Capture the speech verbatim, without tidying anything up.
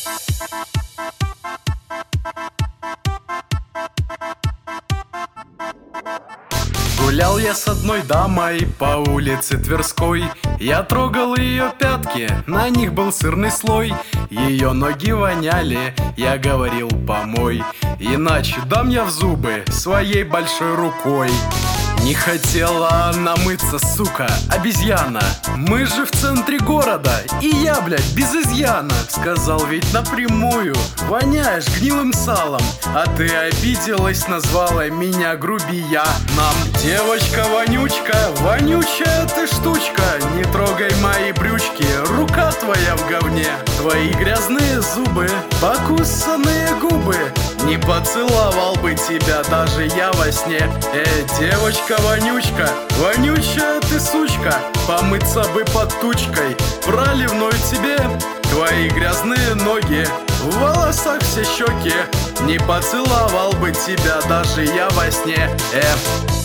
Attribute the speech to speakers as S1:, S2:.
S1: Гулял я с одной дамой по улице Тверской. Я трогал ее пятки, на них был сырный слой. Ее ноги воняли, я говорил: помой, иначе дам я в зубы своей большой рукой. Не хотела она мыться, сука, обезьяна. Мы же в центре города, и я, блядь, без изъяна. Сказал ведь напрямую: воняешь гнилым салом. А ты обиделась, назвала меня грубияном. Девочка-вонючка, вонючая ты штучка, не трогай мои брючки, рука твоя в говне. Твои грязные зубы, покусанные губы, не поцеловал бы тебя даже я во сне. Э, девочка-вонючка, вонючая ты сучка, помыться бы под тучкой, проливной тебе твои грязные ноги, в волосах все щеки, не поцеловал бы тебя даже я во сне. Э.